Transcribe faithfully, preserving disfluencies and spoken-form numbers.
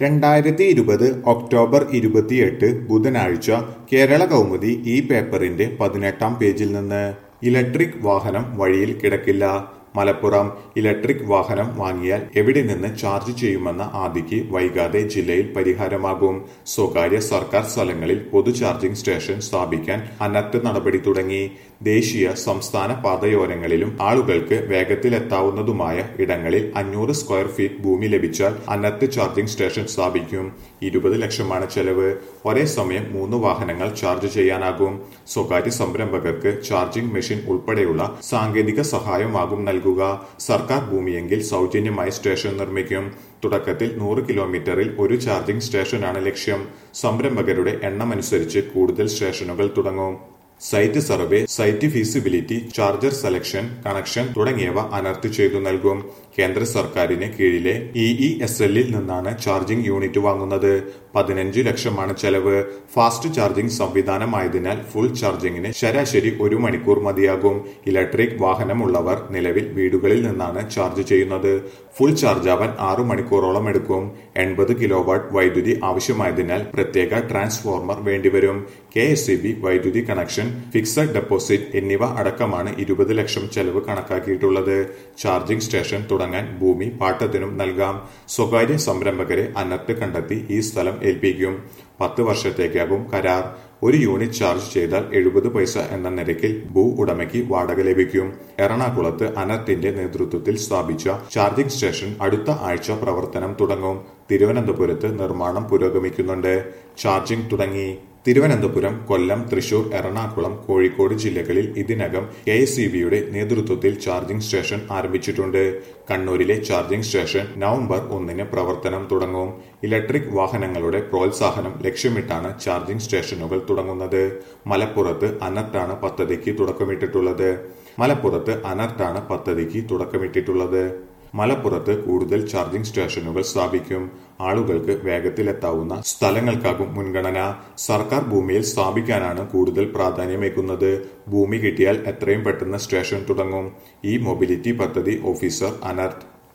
രണ്ടായിരത്തി ഇരുപത് ഒക്ടോബർ ഇരുപത്തിയെട്ട് ബുധനാഴ്ച കേരള കൗമുദി ഈ പേപ്പറിന്റെ പതിനെട്ടാം പേജിൽ നിന്ന് ഇലക്ട്രിക് വാഹനം വഴിയിൽ കിടക്കില്ല. മലപ്പുറം ഇലക്ട്രിക് വാഹനം വാങ്ങിയാൽ എവിടെ നിന്ന് ചാർജ് ചെയ്യുമെന്ന ആദിക്ക് വൈകാതെ ജില്ലയിൽ പരിഹാരമാകും. സ്വകാര്യ സർക്കാർ സ്ഥലങ്ങളിൽ പൊതു ചാർജിംഗ് സ്റ്റേഷൻ സ്ഥാപിക്കാൻ അനർട്ട് നടപടി തുടങ്ങി. ദേശീയ സംസ്ഥാന പാതയോരങ്ങളിലും ആളുകൾക്ക് വേഗത്തിലെത്താവുന്നതുമായ ഇടങ്ങളിൽ അഞ്ഞൂറ് സ്ക്വയർ ഫീറ്റ് ഭൂമി ലഭിച്ചാൽ അനർട്ട് ചാർജിംഗ് സ്റ്റേഷൻ സ്ഥാപിക്കും. ഇരുപത് ലക്ഷമാണ് ചെലവ്. ഒരേ സമയം മൂന്ന് വാഹനങ്ങൾ ചാർജ് ചെയ്യാനാകും. സ്വകാര്യ സംരംഭകർക്ക് ചാർജിംഗ് മെഷീൻ ഉൾപ്പെടെയുള്ള സാങ്കേതിക സഹായമാകും നൽകുക. സർക്കാർ ഭൂമിയെങ്കിൽ സൗജന്യമായി സ്റ്റേഷൻ നിർമ്മിക്കും. തുടക്കത്തിൽ നൂറ് കിലോമീറ്ററിൽ ഒരു ചാർജിംഗ് സ്റ്റേഷനാണ് ലക്ഷ്യം. സംരംഭകരുടെ എണ്ണമനുസരിച്ച് കൂടുതൽ സ്റ്റേഷനുകൾ തുടങ്ങും. Site survey, site feasibility, charger selection, connection തുടങ്ങിയവ അനർട്ട് ചെയ്തു നൽകും. കേന്ദ്ര സർക്കാരിന് കീഴിലെ ഇ ഇ എസ് എല്ലിൽ നിന്നാണ് ചാർജിംഗ് യൂണിറ്റ് വാങ്ങുന്നത്. പതിനഞ്ച് ലക്ഷമാണ് ചെലവ്. ഫാസ്റ്റ് ചാർജിംഗ് സംവിധാനമായതിനാൽ ഫുൾ ചാർജിംഗിന് ശരാശരി ഒരു മണിക്കൂർ മതിയാകും. ഇലക്ട്രിക് വാഹനമുള്ളവർ നിലവിൽ വീടുകളിൽ നിന്നാണ് ചാർജ് ചെയ്യുന്നത്. ഫുൾ ചാർജാവാൻ ആറു മണിക്കൂറോളം എടുക്കും. എൺപത് കിലോ വാട്ട് വൈദ്യുതി ആവശ്യമായതിനാൽ പ്രത്യേക ട്രാൻസ്ഫോർമർ വേണ്ടിവരും. കെ എസ് ഇ ബി വൈദ്യുതി കണക്ഷൻ, ഫിക്സഡ് ഡെപ്പോസിറ്റ് എന്നിവ അടക്കമാണ് ഇരുപത് ലക്ഷം ചെലവ് കണക്കാക്കിയിട്ടുള്ളത്. ചാർജിംഗ് സ്റ്റേഷൻ തുടങ്ങാൻ ഭൂമി പാട്ടത്തിനും നൽകാം. സ്വകാര്യ സംരംഭകരെ അനർട്ട് കണ്ടെത്തി ഈ സ്ഥലം ഏൽപ്പിക്കും. പത്ത് വർഷത്തേക്കാകും കരാർ. ഒരു യൂണിറ്റ് ചാർജ് ചെയ്താൽ എഴുപത് പൈസ എന്ന നിരക്കിൽ ഭൂ ഉടമയ്ക്ക് വാടക ലഭിക്കും. എറണാകുളത്ത് അനർട്ടിന്റെ നേതൃത്വത്തിൽ സ്ഥാപിച്ച ചാർജിംഗ് സ്റ്റേഷൻ അടുത്ത ആഴ്ച പ്രവർത്തനം തുടങ്ങും. തിരുവനന്തപുരത്ത് നിർമ്മാണം പുരോഗമിക്കുന്നുണ്ട്. ചാർജിംഗ് തുടങ്ങി. തിരുവനന്തപുരം, കൊല്ലം, തൃശൂർ, എറണാകുളം, കോഴിക്കോട് ജില്ലകളിൽ ഇതിനകം കെ എസ് ഇ ബിയുടെ നേതൃത്വത്തിൽ ചാർജിംഗ് സ്റ്റേഷൻ ആരംഭിച്ചിട്ടുണ്ട്. കണ്ണൂരിലെ ചാർജിംഗ് സ്റ്റേഷൻ നവംബർ ഒന്നിന് പ്രവർത്തനം തുടങ്ങും. ഇലക്ട്രിക് വാഹനങ്ങളുടെ പ്രോത്സാഹനം ലക്ഷ്യമിട്ടാണ് ചാർജിംഗ് സ്റ്റേഷനുകൾ തുടങ്ങുന്നത്. മലപ്പുറത്ത് അനർട്ടാണ് പദ്ധതിക്ക് തുടക്കമിട്ടിട്ടുള്ളത്. മലപ്പുറത്ത് അനർട്ടാണ് പദ്ധതിക്ക് തുടക്കമിട്ടിട്ടുള്ളത്. മലപ്പുറത്ത് കൂടുതൽ ചാർജിംഗ് സ്റ്റേഷനുകൾ സ്ഥാപിക്കും. ആളുകൾക്ക് വേഗത്തിലെത്താവുന്ന സ്ഥലങ്ങൾക്കാകും മുൻഗണന. സർക്കാർ ഭൂമിയിൽ സ്ഥാപിക്കാനാണ് കൂടുതൽ പ്രാധാന്യമേകുന്നത്. ഭൂമി കിട്ടിയാൽ എത്രയും പെട്ടെന്ന് സ്റ്റേഷൻ തുടങ്ങും. ഈ മൊബിലിറ്റി പദ്ധതി ഓഫീസർ അനർട്ട്